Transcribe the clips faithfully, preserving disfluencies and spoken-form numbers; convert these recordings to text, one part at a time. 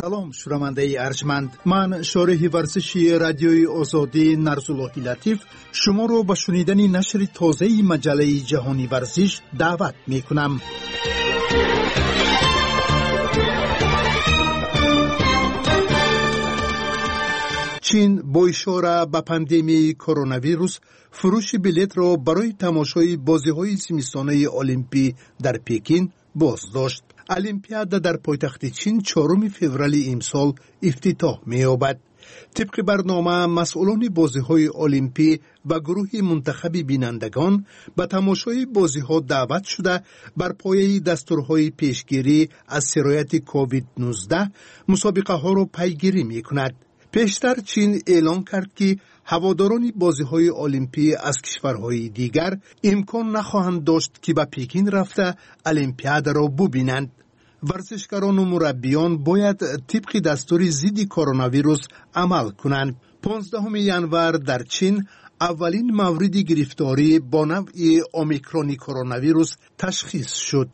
سلام شنونده ارجمند، من شارح ورزشی رادیوی آزادی نرزاللهی لطیف شما رو به شنیدن نشر تازه مجله جهانی ورزش دعوت می کنم. چین با اشاره به پاندمی کرونا ویروس فروش بلیط را برای تماشای بازی‌های زمستانه المپی در پکین باز داشت. المپیاد در پایتخت چین چهارم فوریه امسال افتتاح می‌یابد. طبق برنامه مسئولان بازی‌های المپی و گروه منتخب بینندگان به تماشای بازی‌ها دعوت شده بر پایه دستورهای پیشگیری از سرایت کووید نوزده مسابقه‌ها را پیگیری می‌کند. پیشتر چین اعلام کرد که هواداران بازی‌های المپی از کشورهای دیگر امکان نخواهند داشت که به پکین رفته المپیاد را ببینند. ورزشکاران و مربیان باید طبق دستور ضد کرونا ویروس عمل کنند. پانزدهم ژانویه در چین اولین مورد گرفتاری با نوع اومیکرون کرونا ویروس تشخیص شد.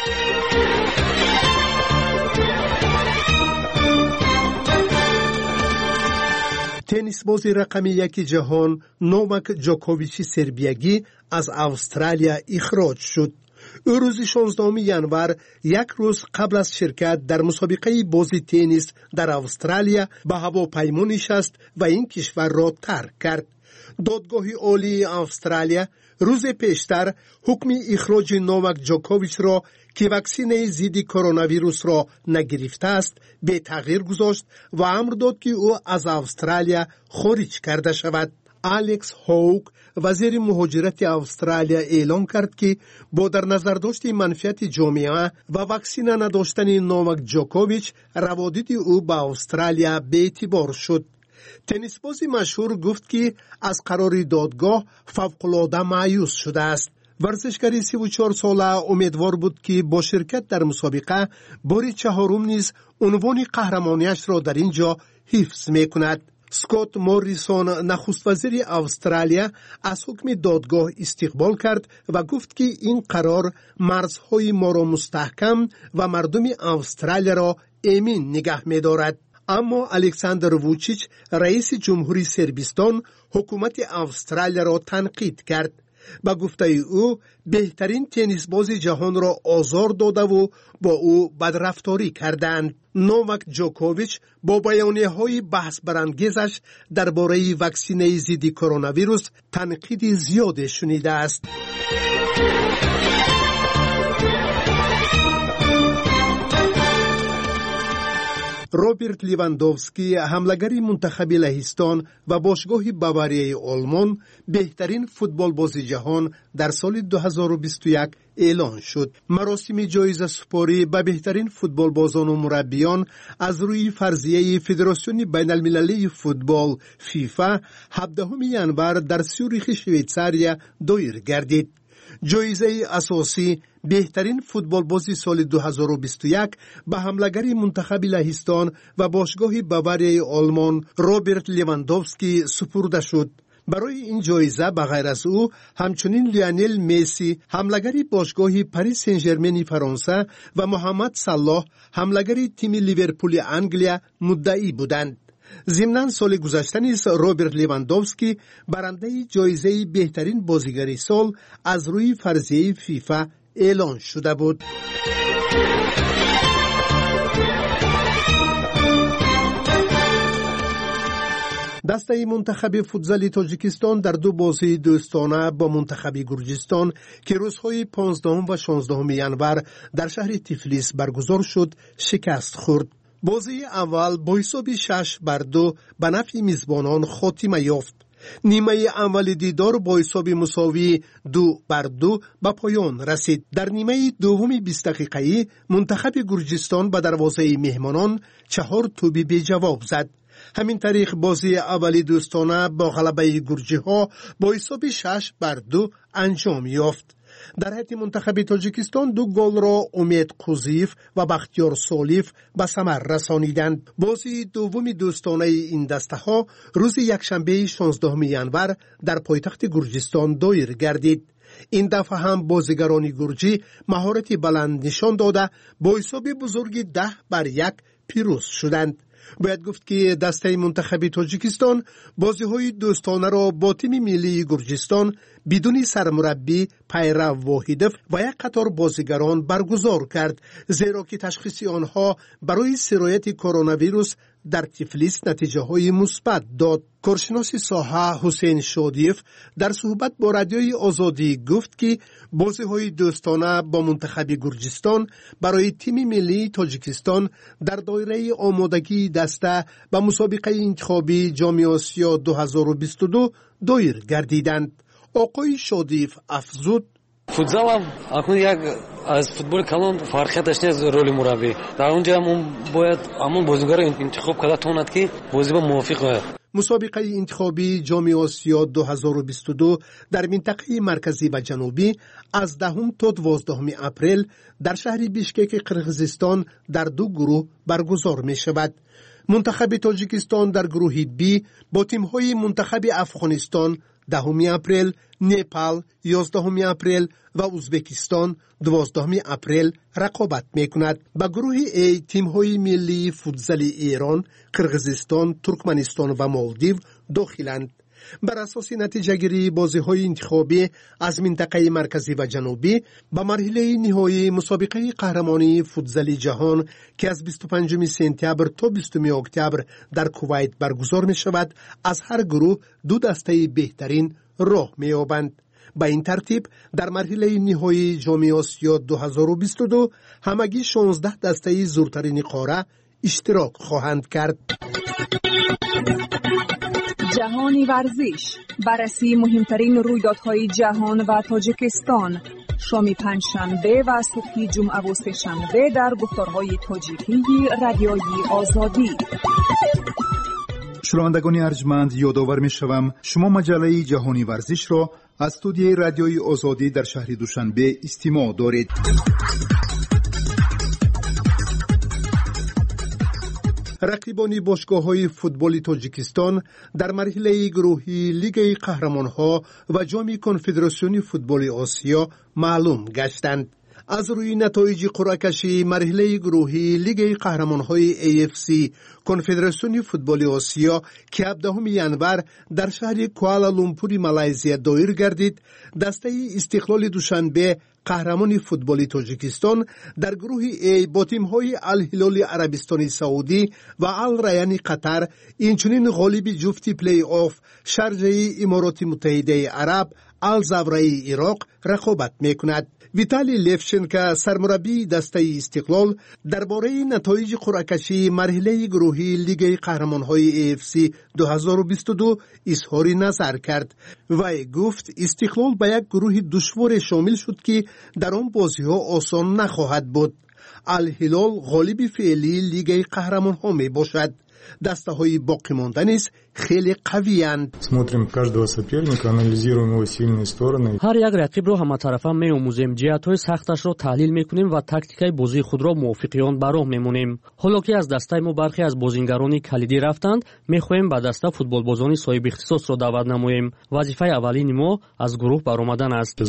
تنیس بازی رقم یک جهان نوواک جوکوویچ سربیایی از استرالیا اخراج شد. او روز شانزدهم ژانویه یک روز قبل از شرکت در مسابقه بازی تنیس در استرالیا به هواپیما نشست و این کشور را ترک کرد. دادگاه عالی استرالیا روز پیشتر حکم اخراج نوواک جوکوویچ را که واکسن ضد کرونا ویروس را نگرفته است به تغییر گذاشت و امر داد که او از استرالیا خارج کرده شود. الکس هوک وزیر مهاجرت استرالیا اعلام کرد که با در نظر داشت منفعت جامعه و واکسن نداشتن نوواک جوکوویچ روابط او با استرالیا به اعتبار شد. تنیس بازی مشهور گفت که از قرار دادگاه فوق‌العاده مایوس شده است. ورزشکار سی و چهار ساله امیدوار بود که با شرکت در مسابقه بار چهارم نیز عنوان قهرمانیش را در اینجا حفظ می‌کند. اسکات موریسون نخست وزیر استرالیا از حکم دادگاه استقبال کرد و گفت که این قرار مرزهای ما را مستحکم و مردم استرالیا را امین نگه می‌دارد. اما الکساندر ووچیچ رئیس جمهوری صربستان حکومت استرالیا را تنقید کرد. با گفته او بهترین تنیس باز جهان را آزار داده و با او بدرفتاری کردند. نوواک جوکوویچ با بیانیه‌های بحث برانگیزش درباره واکسن ضد کرونا ویروس تنقید زیاد شنیده است. روبرت لیواندوفسکی حمله‌گر منتخب لهستان و باشگاه باواریای آلمان بهترین فوتبال باز جهان در سال دو هزار و بیست و یک اعلان شد. مراسم جایزه سپاری به بهترین فوتبال بازان و مربیان از روی فرضیه فدراسیون بین المللی فوتبال فیفا هفدهم ژانویه در سیوریخ شویتزاریا دایر گردید. جایزه اساسی بهترین فوتبال بازی سال دو هزار و بیست و یک به حمله‌گر منتخب لهستان و باشگاه باواریای آلمان روبرت لیواندوفسکی سپرده شد. برای این جایزه به غیر از او همچنین لیونل مسی حمله‌گر باشگاه پاریس سن ژرمن فرانسه و محمد صلاح حمله‌گر تیم لیورپول انگلیا مدعی بودند. ضمناً سال گذشته نیز روبرت لیواندوفسکی برنده جایزه بهترین بازیگر سال از روی فرضیه فیفا اعلان شده بود. دسته منتخب فوتزال تاجیکستان در دو بازی دوستانه با منتخب گرجستان که روزهای پانزدهم و شانزدهم ژانویه در شهر تیفلیس برگزار شد شکست خورد. بازی اول با حساب شش بر دو به نفع میزبانان خاتمه یافت. نیمه اول دیدار با حساب مساوی دو بر دو به پایان رسید. در نیمه دوم بیست دقیقه‌ای منتخب گرجستان به دروازه مهمانان چهار توپ بی جواب زد. همین طریق بازی اولی دوستانه با غلبه گرجی ها با حساب شش بر دو انجام یافت. در حیط منتخب تاجیکستان دو گل را امید قوزیف و بختیار سالیف به ثمر رسانیدند. بازی دوم دوستانه این دسته ها روز یکشنبه شانزدهم ژانویه در پایتخت گرجستان دایر گردید. این دفعه هم بازیگران گرجی مهارت بلند نشان داده با حساب بزرگ ده بر یک پیروز شدند. باید گفت که دسته منتخب تاجیکستان بازی‌های دوستانه را با تیم ملی گرجستان بدون سرمربی پیرو واحدف و یک قطار بازیگران برگزار کرد، زیرا که تشخیص آنها برای سرایت کرونا ویروس در تفلیس نتیجه های مثبت داد. کارشناس ساحه حسین شادیف در صحبت با رادیوی آزادی گفت که بازی های دوستانه با منتخب گرجستان برای تیم ملی تاجیکستان در دایره آمادگی دسته به مسابقه انتخابی جام آسیا دو هزار و بیست و دو دایر گردیدند. آقای شادیف افزود: فوتزال هم اکنون یک از فوتبال کلان فرقیتش نیست رولی مربی. در اونجا هم باید همون بازیگر انتخاب کرده تواند که بازی با موافق باید. مسابقه انتخابی جام آسیا دو هزار و بیست و دو در منطقه مرکزی و جنوبی از دهم تا دوازدهم اپریل در شهر بیشکک قرقیزستان در دو گروه برگزار می شود. منتخب تاجیکستان در گروه بی با تیم‌های منتخب افغانستان دهم اپریل، نپال یازدهم اپریل و ازبکستان دوازدهم اپریل رقابت می‌کند. با گروه ای تیم‌های ملی فوتزال ایران، قرقیزستان، ترکمنستان و مالدیو داخلند. بر اساس نتیجه گیری بازی‌های انتخابی از منطقه مرکزی و جنوبی به مرحله نهایی مسابقه قهرمانی فوتزال جهان که از بیست و پنجم سپتامبر تا بیستم اکتبر در کویت برگزار می شود، از هر گروه دو دسته بهترین راه می یابند. به این ترتیب در مرحله نهایی جام آسیا دو هزار و بیست و دو همگی شانزده دسته زورترین قاره اشتراک خواهند کرد. جهانی ورزش، بررسی مهمترین رویدادهای جهان و تاجیکستان، شام پنجشنبه و صبح جمعه و سه‌شنبه در گفتارهای تاجیکی رادیوی آزادی. شنوندگان ارجمند، یادآور می‌شوم شما مجله جهانی ورزش را از استودیوی رادیوی آزادی در شهر دوشنبه استماع دارید. رقیبان باشگاه‌های فوتبال تاجیکستان در مرحله گروهی لیگ قهرمان‌ها و جام کنفدراسیون فوتبال آسیا معلوم گشتند. از روی نتایج قرعه کشی مرحله گروهی لیگ قهرمان‌های ای اف سی کنفدراسیون فوتبال آسیا که هفدهم ژانویه در شهر کوالالامپور مالزی دایر گردید، دسته استقلال دوشنبه قهرمان فوتبال تاجیکستان در گروه ای با تیم‌های الهلال عربستان سعودی و الریان قطر، اینچنین غالب جفت پلی آف شارجه امارات متحده عرب الزاویه عراق رقابت می‌کند. ویتالی لفچنکا سرمربی دسته استقلال درباره نتایج قرعه کشی مرحله گروهی لیگ قهرمان‌های ای اف سی دو هزار و بیست و دو اظهار نظر کرد و گفت استقلال به یک گروه دشوار شامل شد که در آن بازی‌ها آسان نخواهد بود. الهلال غالب فعلی لیگ قهرمان‌ها می باشد. دسته های باقی مانده نیز خیلی قوی اند. هر یک رقیب رو همطرفه می‌آموزیم، جهت‌های سختش رو تحلیل می‌کنیم و تاکتیکای بازی خود را موافقیان براه می‌مونیم. حالا که از دسته ما برخی از بازیگرانی کلیدی رفتند، می‌خواهیم به دسته فوتبالبازان صاحب اختصاص را دعوت نماییم. وظیفه اولین ما از گروه برآمدن است.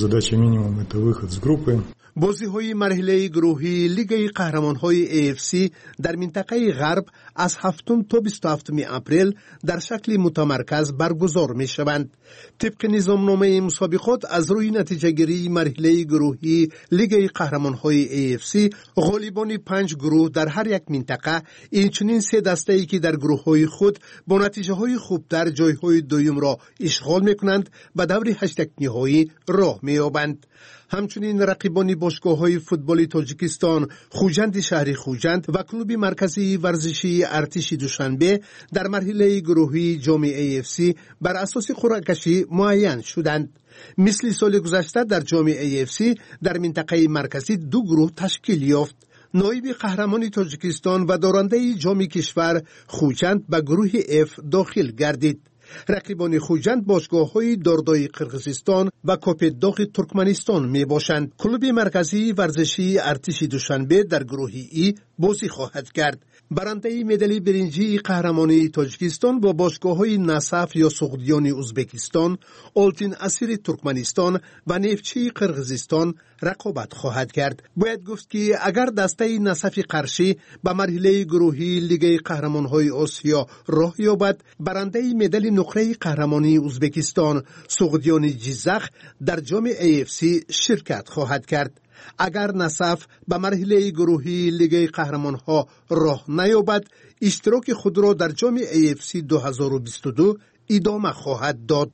بازی‌های مرحله گروهی لیگ قهرمان‌های ای اف سی در منطقه غرب از هفتم تا بیست و هفتم اپریل در شکل متمرکز برگزار می‌شوند. طبق نظامنامه مسابقات از روی نتیجه‌گیری مرحله گروهی لیگ قهرمان‌های ای اف سی غالبان پنج گروه در هر یک منطقه، اینچنین سه دسته‌ای که در گروه‌های خود با نتیجه‌های خوبتر جای‌های دوم را اشغال می‌کنند و دور هشتگ نهایی راه می‌یابند. همچنین رقیبان باشگاه‌های فوتبال تاجیکستان خوجند شهر خوجند و کلوب مرکزی ورزشی ارتش دوشنبه در مرحله گروهی جام ای اف سی بر اساس قرعه کشی معین شدند. مثل سال گذشته در جام ای اف سی در منطقه مرکزی دو گروه تشکیل یافت. نایب قهرمان تاجیکستان و دارنده جام کشور خوجند به گروه اف داخل گردید. رقیبان خوجند باشگاه‌های داردای قرقیزستان و کوپداغ ترکمنستان می باشند. کلوب مرکزی ورزشی ارتش دوشنبه در گروه ای بازی خواهد کرد. برنده مدال برنجی قهرمانی تاجیکستان با باشگاه‌های نصف یا سغدیان ازبکستان، آلتین اسیر ترکمنستان و نفتچی قرقیزستان رقابت خواهد کرد. باید گفت که اگر دسته نصف قرشی به مرحله گروهی لیگ قهرمان‌های آسیا راه یابد، برنده مدال نقره قهرمانی ازبکستان سغدیان جیزخ در جام ای اف سی شرکت خواهد کرد. اگر نصف به مرحله گروهی لیگ قهرمان‌ها راه نیابد، اشتراک خود را در جام ای اف سی دو هزار و بیست و دو ادامه خواهد داد.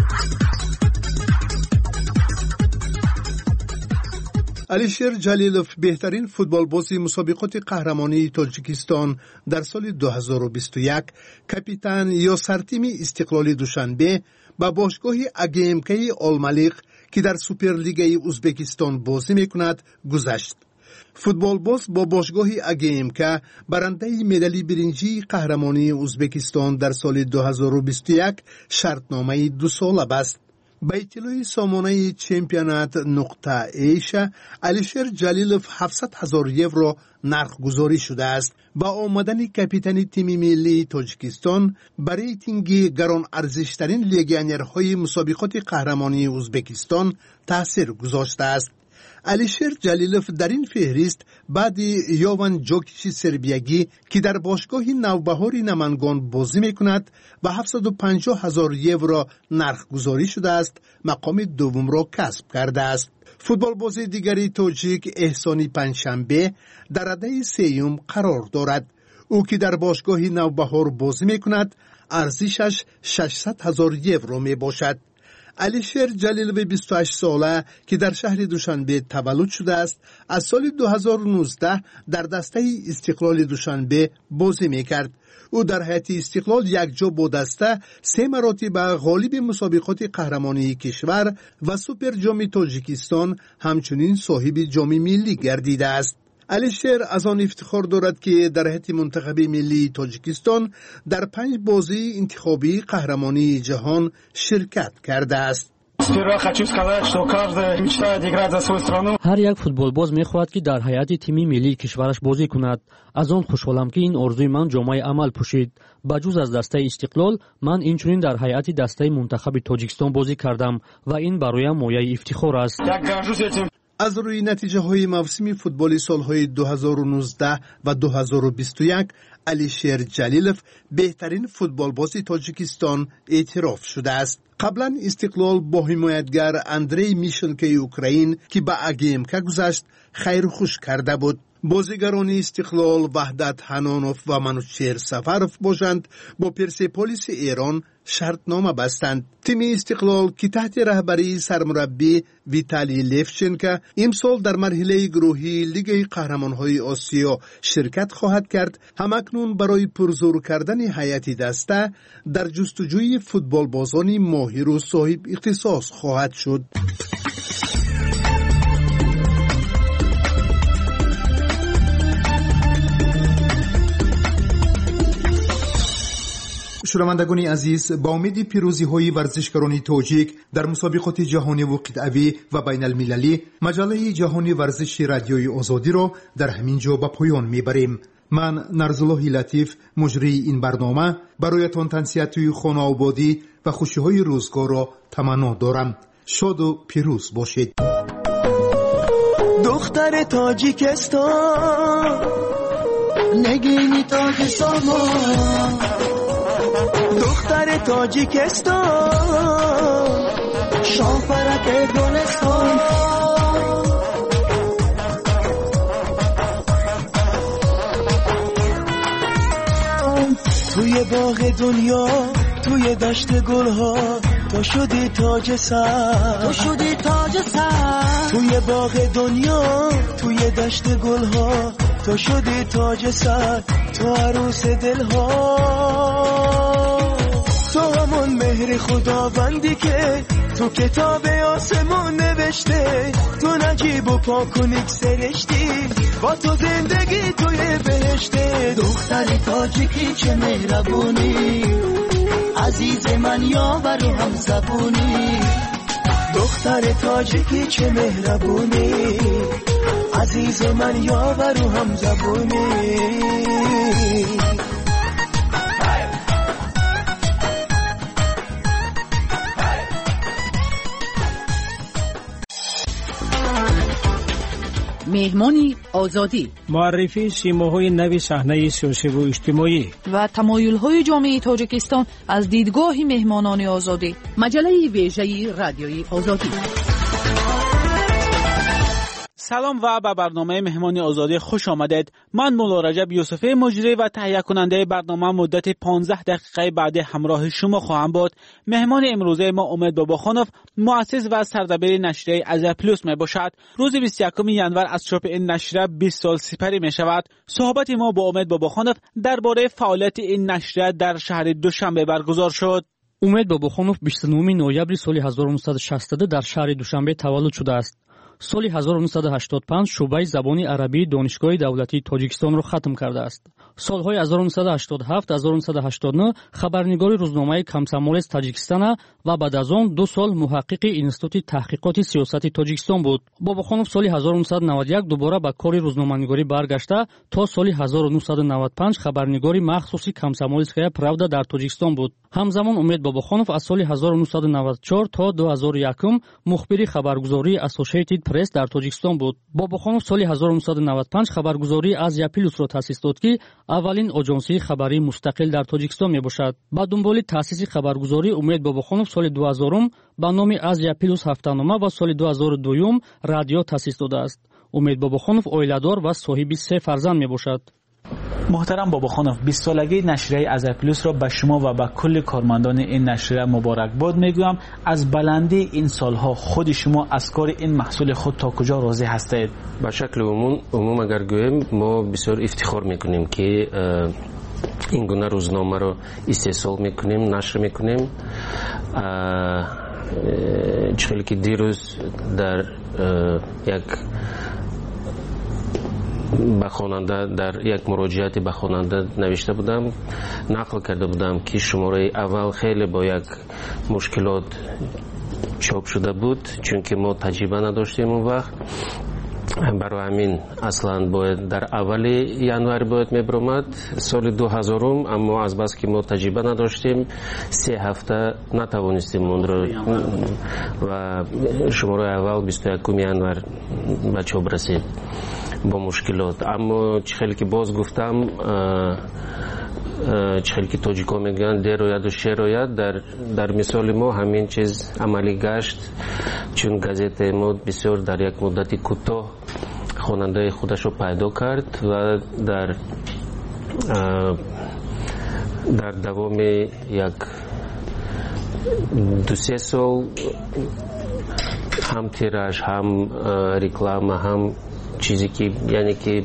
علیشیر جلیلوف بهترین فوتبالباز مسابقات قهرمانی تاجیکستان در سال دو هزار و بیست و یک، کاپیتان یا سرتیم استقلال دوشنبه با باشگاه اگیمکی آلملیق که در سوپرلیگ ازبکستان بازی میکند گذشت. فوتبالباز با باشگاه اگیمکا برنده مدال برنجی قهرمانی ازبکستان در سال دو هزار و بیست و یک شرطنامه دو ساله بست. با اطلاع سامانه چمپیونات نقطه ایش، علیشیر جلیلوف هفتصد هزار یورو نرخ گذاری شده است. با آمدن کاپیتان تیم ملی تاجیکستان برای ریتینگ گران ارزشترین لیگیونرهای مسابقات قهرمانی ازبکستان تاثیر گذاشته است. علیشیر جلیلوف در این فهرست بعد یوان جوکیچ سربیایی که در باشگاه نوبهار نمنگان بازی میکند و هفتصد و پنجاه هزار یورو نرخ گذاری شده است، مقام دوم را کسب کرده است. فوتبال بازی دیگری تاجیک احسانی پنجشنبه در رده سیوم قرار دارد. او که در باشگاه نوبهار بازی میکند ارزشش ششصد هزار یورو می باشد. علیشیر جلیلوف بیست و هشت ساله که در شهر دوشنبه تولد شده است، از سال دو هزار و نوزده در دسته استقلال دوشنبه بازی میکرد. او در حیات استقلال یک جا با دسته سه مراتب غالب مسابقات قهرمانی کشور و سوپر جام تاجیکستان همچنین صاحب جام ملی گردیده است. علیشیر از آن افتخار دارد که در حیات منتخب ملی تاجیکستان در پنج بازی انتخابی قهرمانی جهان شرکت کرده است. هر یک فوتبالباز می‌خواهد که در هیئت تیم ملی کشورش بازی کند. از آن خوشحالم که این آرزوی من جامعه عمل پوشید. بجز از دسته استقلال، من اینچنین در هیئت دسته منتخب تاجیکستان بازی کردم و این برایم مایه افتخار است. از روی نتیجه های موسمی فوتبال سالهای دو هزار و نوزده و دو هزار و بیست و یک، علیشیر جلیلوف بهترین فوتبالباز تاجیکستان اعتراف شده است. قبلا استقلال با حمایتگر اندری میشنکی اوکراین که به اگیمکا گذشت خیر خوش کرده بود. بازیگران استقلال وحدت حنانوف و منوچهر سفروف باشند با پرسپولیس ایران شرطنامه بستند. تیم استقلال که تحت رهبری سرمربی ویتالی لفچنکا امسال در مرحله گروهی لیگ قهرمان‌های آسیا شرکت خواهد کرد، همکنون برای پرزور کردن هیئت دسته در جستجوی فوتبال بازان ماهر و صاحب اختصاص خواهد شد. شنوندگان عزیز، با امید پیروزی های ورزشکاران تاجیک در مسابقات جهانی و قطعوی و بین المللی، مجله جهانی ورزش رادیوی آزادی را در همین جا به پایان میبریم. من نرزالله لطیف مجری این برنامه برایتان تنصیحات خانه آبادی و خوشی های روزگار را تمنا دارم. شاد و پیروز باشید. دختر تاجیکستان نگینی تاج سامان، دختر تاجیکستان شاپرک گلستان، توی باغ دنیا توی دشت گلها تو شدی تاج سر، تو شدی تاج سر، توی باغ دنیا توی دشت گلها تو شدی تاج سر، تو عروس دلها، تو همون مهر خداوندی که تو کتاب آسمون نوشته، تو نجیب و پاکنیک سرشتی با تو زندگی توی بهشته. دختر تاجیکی چه مهربونی، عزیز من یاور و هم زبونی، دختر تاجیکی چه مهربونی، عزیز من یاور و هم زبونی. مهمانی آزادی، معرفی سیماهای نوی صحنه سیاسی و اجتماعی و تمایل‌های جامعه تاجیکستان از دیدگاه مهمانان آزادی. مجله ویژه رادیوی آزادی. سلام و به برنامه مهمانی آزادی خوش آمدید. من مولا رجب یوسفی مجری و تهیه کننده برنامه مدت پانزده دقیقه بعد همراه شما خواهم بود. مهمان امروزه ما امید باباخانوف، مؤسس و سردبیر نشریه ازیا پلوس می باشد. روز بیست و یکم ژانویه از چاپ این نشریه بیست سال سپری می شود. صحبت ما با امید باباخانوف درباره فعالیت این نشریه در شهر دوشنبه برگزار شد. امید باباخانوف بیست و نهم نوامبر سال هزار و نهصد و شصت در شهر دوشنبه تولد شده است. سال هزار و نهصد و هشتاد و پنج شعبه زبانی عربی دانشگاه دولتی تاجیکستان را ختم کرده است. سالهای هزار و نهصد و هشتاد و هفت تا هزار و نهصد و هشتاد و نه خبرنگار روزنامه کمسامولس تاجیکستان و بعد از آن دو سال محقق اینستیتوت تحقیقات سیاسی تاجیکستان بود. باباخانوف سال هزار و نهصد و نود و یک دوباره به کار روزنامه‌نگاری برگشته تا سال هزار و نهصد و نود و پنج خبرنگاری مخصوصی کمسامولسکایا پراودا در تاجیکستان بود. همزمان امید باباخانوف از سال هزار و نهصد و نود و چهار تا دو هزار و یک مخبر خبرگزاری اسوسییتد پرس در تاجیکستان بود. باباخانوف سال هزار و نهصد و نود و پنج خبرگزاری ازیا پلوس را تأسیس داد که اولین آژانسی خبری مستقل در تاجیکستان می باشد. با دنبال تأسیس خبرگزاری امید باباخانوف سال دو هزار با نام ازیا پلوس هفته‌نامه و سال دو هزار و دو رادیو تأسیس داده است. امید باباخانوف عائله‌دار و صاحب سه فرزند می باشد. محترم باباخانوف، بیست سالگی نشریه ازیا پلوس را به شما و به کل کارمندان این نشریه مبارکباد میگویم. از بلندی این سالها خود شما از کار این محصول خود تا کجا راضی هستید؟ به شکل عموم عموم اگر گویم ما بسیار افتخار میکنیم که این گونه روزنامه رو استحصال میکنیم، نشر میکنیم. چون که دیروز در یک به خواننده در یک مراجعاتی به خواننده نوشته بودم، نقل کرده بودم که شماره اول خیلی با یک مشکلات چاپ شده بود چون که ما تجربه نداشتیم اون وقت. برای همین اصلا باید در اول ژانویه باید میبرامد سال دو هزار، اما از بس که ما تجربه نداشتیم سه هفته نتوانستیم اون رو و شماره اول بیست و یکم ژانویه به چاپ رسید با مشکلات. اما چخیلی که باز گفتم چخیلی که تاجیکا میگن در روید و شیر روید، در, در مثال ما همین چیز عملی گشت چون گازت ما بسیار در یک مدتی کوتاه خواننده خودش رو پیدا کرد و در در دوام یک دو سه سال هم تیراژ هم رکلام هم چیزی که یعنی که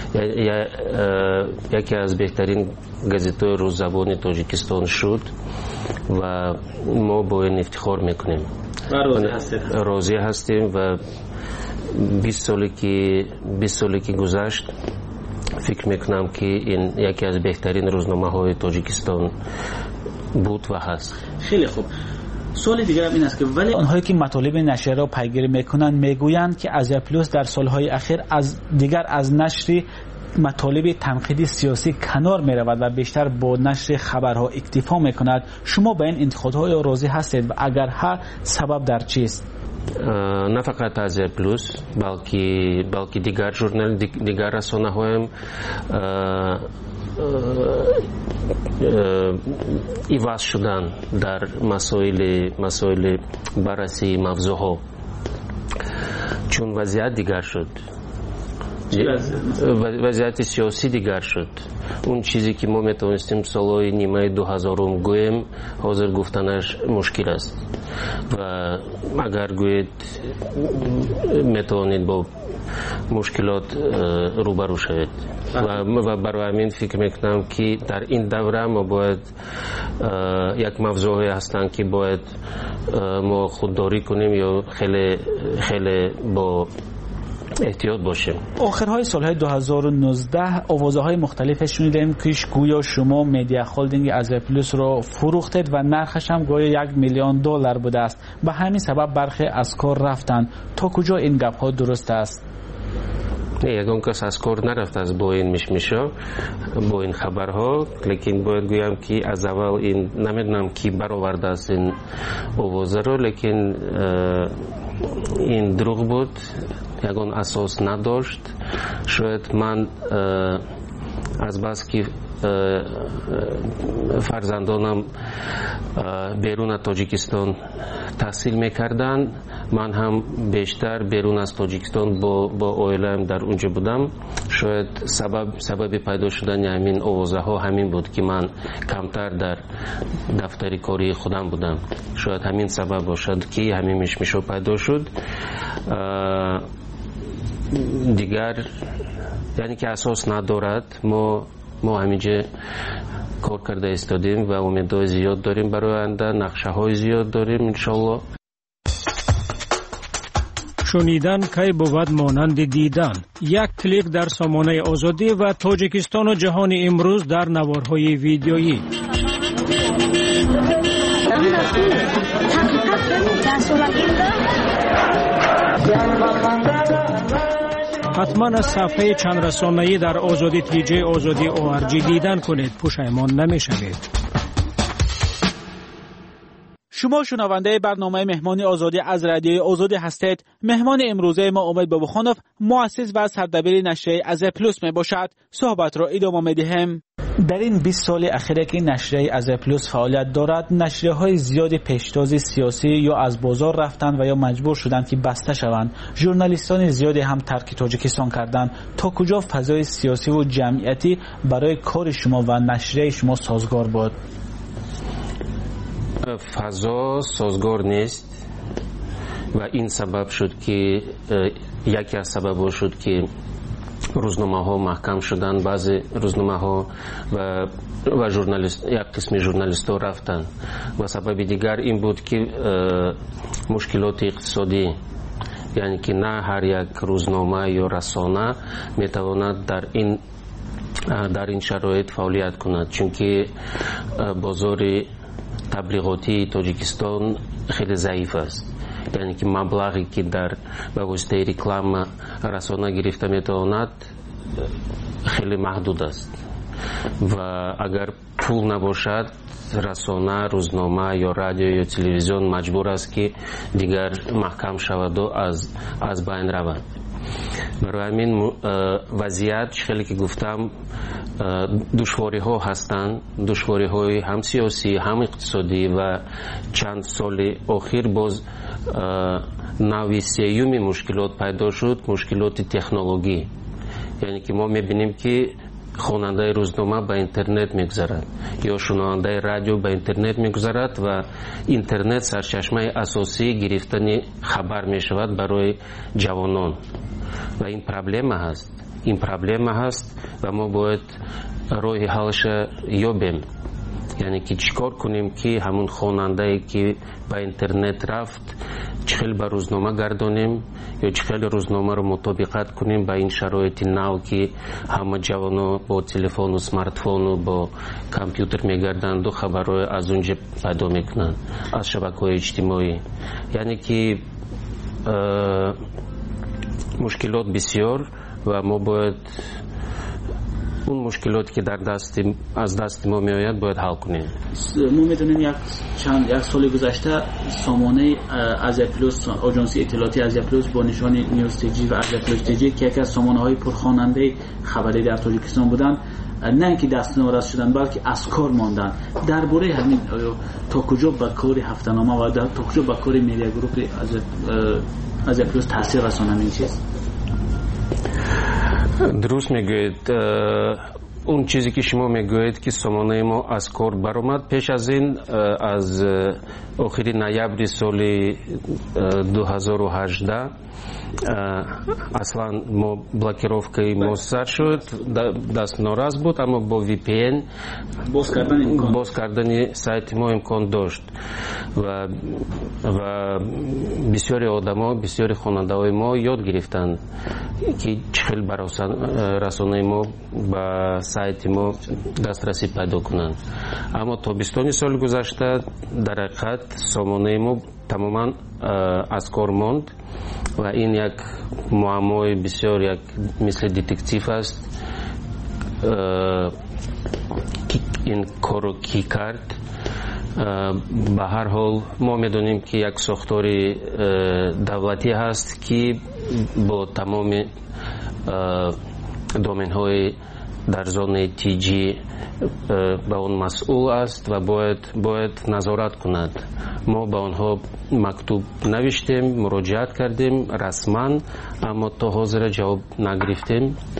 یکی از بهترین گازت‌های روززبان تاجیکستان شد و ما با این افتخار میکنیم و راضی هستیم. راضی هستیم و بیست سالی که بیست سالی که گذشت فکر میکنم که این یکی از بهترین روزنامه های تاجیکستان بود و هست. خیلی خوب. سوال دیگر این است که ولی آنهایی که مطالب نشریه را پیگیری میکنند میگویند که ازیا پلوس در سالهای اخیر از دیگر از نشر مطالب تنقیدی سیاسی کنار میرود و بیشتر با نشر خبرها اکتفا میکند. شما به این انتقادهای راضی هستید و اگر ها سبب در چیست؟ نه فقط ازیا پلوس بلکه بلکه دیگر ژورنال دیگر رسانه هایم ایواز شدن در مسائل مسائل بررسی موضوعها چون وضعیت دیگر شد، وضعیت سیاسی دیگر شد. اون چیزی که ما میتونستیم سالهای نیمه دو هزارم گویم حاضر گفتنش مشکل است و اگر گوید میتونید با مشکلات روبرو شوید و برای همین فکر میکنم که در این دوره ما باید یک موضوعی هستن که باید ما خودداری کنیم یا خیلی خیلی با احتیاط باشیم. آخرهای سالهای دو هزار و نوزده آوازهای مختلف شنیدیم که گویا شما میدیا هولدینگ ازیا پلوس رو فروختید و نرخش هم گویا یک میلیون دلار بوده است. به همین سبب برخی از کار رفتند. تا کجا این گپ ها درست است؟ ягон кас аз кор нарафтааст бо ин мишмишо, бо ин хабарҳо, лекин бояд гӯям ки аз аввал ин намедонам ки баровардааст ин овозаро, лекин ин дурӯғ буд, ягон асос надошт. Шояд ман аз бас ки фарзандонам берун тоҷикистон таҳсил мекарданд, ман ҳам бештар берун аз тоҷикистон бо оилаам дар унҷо будам. Шояд сабаби пайдо шудани ҳамин овозаҳо ҳамин буд ки ман камтар дар дафтари кории худам будам. Шояд ҳамин сабаб бошад ки ҳамин мишмишҳо пайдо шуд. дигар яъне ки асос надорад, мо мо ҳаминҷа кор карда истодем ва умедҳои зиёд дорем барои оянда, нақшаҳои зиёд дорем иншоалло. шунидан кай бувад монанди дидан. Як клик дар сомонаи озодӣ ва Тоҷикистону ҷаҳони имрӯз дар наворҳои видеоӣ. ҳатман аз сафҳаи чандрасонаӣ дар озоди тиҷаи озоди о ар ҷи дидан кунед, пушаймон намешавед. شما شنونده برنامه مهمان آزادی از رادیوی آزادی هستید. مهمان امروزه ما امید بابخانوف مؤسس و سردبیر نشریه از پلوس می باشد. صحبت را ادامه می دهیم. در این بیست سال اخیر که نشریه از پلوس فعالیت دارد، نشریه های زیادی پیشتاز سیاسی یا از بازار رفتند و یا مجبور شدند که بسته شوند. ژورنالیستان زیادی هم ترک تاجیکستان کردند. تا کجا فضای سیاسی و جمعیتی برای کار شما و نشریه شما سازگار بود؟ فضا سازگار نیست و این سبب شد که یکی از سبب شد که روزنامه ها محکم شدن، بعضی روزنامه ها و و ژورنالیست یک قسم ژورنالیست ها رفتن و سبب دیگر این بود که مشکلات اقتصادی، یعنی که نه هر یک روزنامه یا رسانه میتواند در این در این شرایط فعالیت کند، چون که بازار تبلیغاتی تاجیکستان خیلی ضعیف است. یعنی که مبلغی که در به واسطه رکلام رسانه گرفته میتواند خیلی محدود است و اگر پول نباشد رسانه، روزنامه یا رادیو یا تلویزیون مجبور است که دیگر محکم شود و از از بین رود. برای همین وضعیت خیلی که گفتم دشواری ها هستند، دشواری های هم سیاسی هم اقتصادی و چند سال اخیر باز نوع سیوم مشکلات پیدا شد، مشکلات تکنولوژی. یعنی که ما میبینیم که خواننده روزنامه به اینترنت میگذرد یا شنونده رادیو به اینترنت میگذرد و اینترنت سرچشمه اساسی گرفتن خبر میشود برای جوانان و این پرابلم هست. این پرابلم هست و ما باید راه حلش یابیم. یعنی که چیکار کنیم که همون خواننده که به اینترنت رفت چخیل به روزنامه گردانیم یا چخیل روزنامه رو مطابقت کنیم با این شرایط نو که همه جوانا با تلفن و سمارتفون و با کامپیوتر میگردند و خبرهای از اونجا پیدا میکنند از شبکه‌های اجتماعی. یعنی که مشکلات بسیار و ما باید اون مشکلاتی که در دست از دست ما میآید باید حل کنیم. ما میدونیم یک چند یک سال گذشته سامانه از پلوس، آژانس اطلاعاتی از پلوس با نشان نیوز تیجی و از پلوس تیجی که یکی از سامانه های پرخواننده خبری در تاجیکستان بودند، نه اینکه دست ناراض شدن بلکه از کار ماندن. درباره همین تا کجا به کار هفته‌نامه و تا کجا به کار میدیا گروپ از از پلوس تاثیر رسانه این چیز؟ درست میگوید. اون چیزی که شما میگوید که سامانه ما از کار برآمد، پیش از این از آخر نوامبر سال دو هزار و هجده اصلا ما بلاکировкой ما سر شد، دست ناراض بود، اما با وی پی ان باز کردن امکان باز کردن سایت ما امکان داشت و و بسیاری آدما، بسیاری خواننده ما یاد گرفتند که چخیل برای رسانه ما با سایت ما دسترسی پیدا کنند. اما تابستان سال گذشته در حقیقت سامانه ما тамоман аз кор монд ва ин як муаммои бисёр як мисли детектив аст. ин корро ки кард? ба ҳар ҳол мо медонем ки як сохтори давлатӣ ҳаст ки бо тамоми доменҳои дар зонаи тиҷӣ ба он масъул аст ва бояд бояд назорат кунад. мо ба онҳо мактуб навиштем, муроҷиат кардем расман, аммо то ҳозира ҷавоб нагирифтем.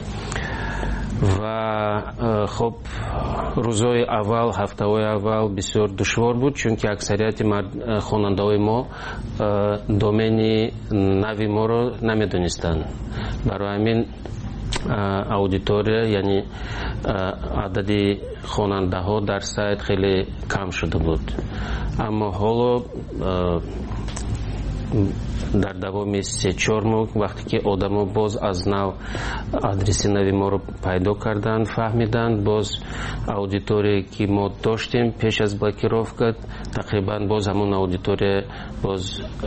ва хоб рӯзҳои аввал, ҳафтаҳои аввал бисёр душвор буд, чунки аксарияти хонандаҳои мо домени нави моро намедонистанд. барои ҳамин аудитория, яъни адади хонандаҳо дар сайт хеле кам шуда буд. аммо ҳоло дар давоми се чор моҳ вақте ки одамо боз аз нав адреси нави моро пайдо карданд, фаҳмиданд, боз аудитория ки мо доштем пеш аз блокировка, тақрибан боз ҳамон аудитория боз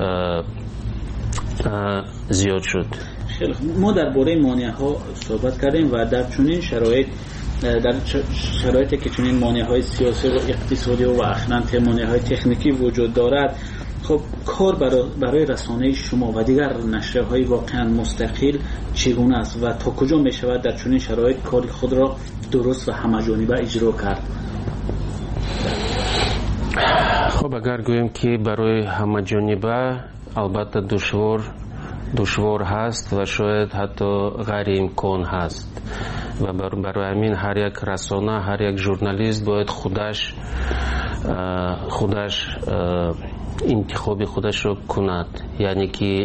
зиёд шуд. мо дар бораи монеаҳо суҳбат кардем ва дар чунин шароит дар шароите ки чунин монеаҳои сиёсӣ ва иқтисодӣ ва ахиран монеаҳои техникӣ вуҷуд дорад, خب کار برای رسانه شما و دیگر نشریه‌های واقعا مستقل چگونه است و تا کجا می شود در چنین شرایط کار خود را درست و همه‌جانبه اجرا کرد؟ خب اگر گوییم که برای همه‌جانبه البته دشوار دشوار هست و شاید حتی غیر امکان هست و برای همین هر یک رسانه، هر یک ژورنالیست باید خودش خودش انتخاب خودش رو کند، یعنی که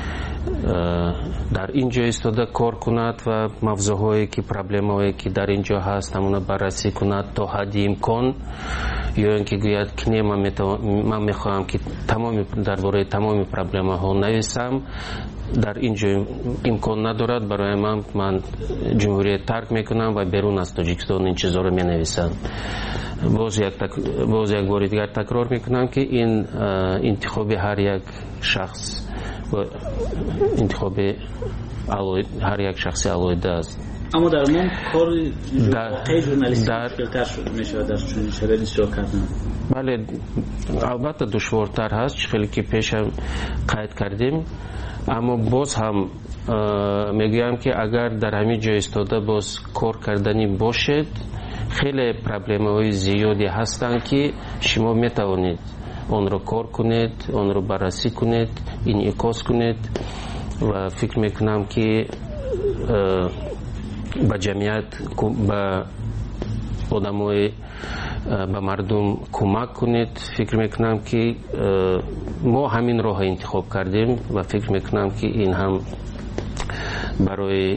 در اینجا ایستاده کار کند و موضوعهایی که پرابلم‌هایی که در اینجا هست همون بررسی کند تا حد امکان، یا اینکه گوید که نه من میخواهم که تمام درباره تمام پرابلم‌ها نویسم، در اینجا امکان ندارد، برای من من جمهوریت ترک میکنم و بیرون از تاجیکستان این چیزا رو مینویسم. باز یک تک... باز یک بار دیگر تکرار میکنم که این انتخاب هر یک شخص و انتخاب علوید هر یک شخصی علویده است. اما در من کار واقعی ژورنالیستی مشکل‌تر شده میشه در چنین شرایطی اجرا کردن. بله البته دشوارتر هست، خیلی که پیش هم قید کردیم، اما باز هم میگویم که اگر در همین جای ایستاده باز کار کردنی باشد، خیلی پرابلم‌های زیادی هستند که شما میتوانید آن را کار کنید، آن را بررسی کنید، انعکاس کنید و فکر میکنم که با جمعیت با آدمای به مردم کمک کنید. فکر میکنم که ما همین راه انتخاب کردیم و فکر میکنم که این هم برای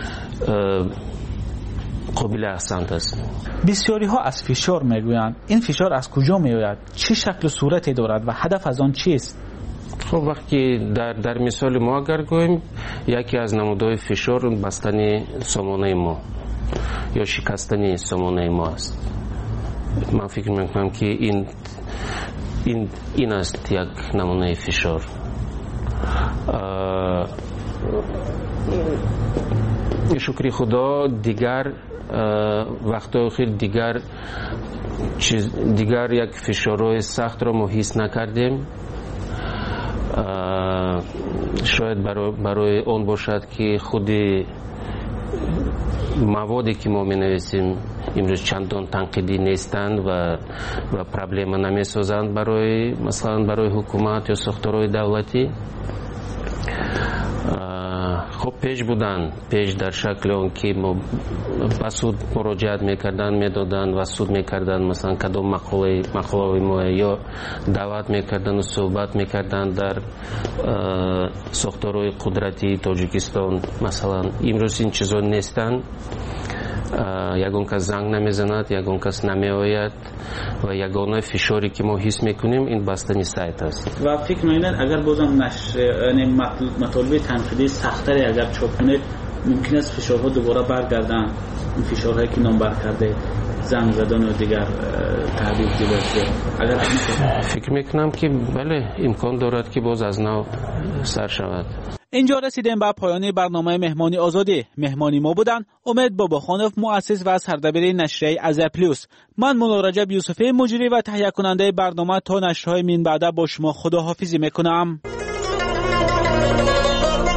قابل احسنت است. بسیاری ها از فشار میگویند، این فشار از کجا میآید؟ چه شکل و صورتی دارد و هدف از آن چیست؟ خب وقتی در در مثال ما اگر گوییم، یکی از نمودهای فشار بستن سامانه ما یا شکستن سامانه ما است. من فکر میکنم که این این این است یک نمونه فشار. شکر خدا دیگر وقتا خیلی دیگر چیز دیگر یک فشارهای سخت را ما حس نکردیم. شاید برای, برای اون باشد که خود موادی که ما می نویسیم امروز چندان تنقیدی نیستند و و پرابلم نمی سازند برای مثلا برای حکومت یا ساختارهای دولتی. خب پیش بودن، پیش در شکل اون که ما به سود مراجعت میکردن، میدادن و سود میکردن، مثلا کدام مقاله مقاله ما یا دعوت میکردن و صحبت میکردن در ساختارهای قدرتی تاجیکستان. مثلا امروز این چیزا نیستن، یگان کس زنگ نمیزند، یگان کس نمیآید و یگانه فشاری که ما حس میکنیم این بستنی سایت است. و فکر میکنید اگر بازم نشر یعنی مطالب تنقیدی سختری اگر چاپ کنید ممکن است فشارها دوباره برگردن، این فشارهایی که نام بر کرده، زنگ زدن و دیگر تحویل دادن. اگر فکر میکنم که بله امکان دارد که باز از نو سر شود. اینجا رسیدیم به پایان برنامه مهمانی آزادی. مهمانی ما بودن امید باباخانوف، مؤسس و سردبیر نشریه از پلوس. من مولا رجب یوسفی مجری و تهیه کننده برنامه تا نشرهای من بعد با شما خداحافظی میکنم.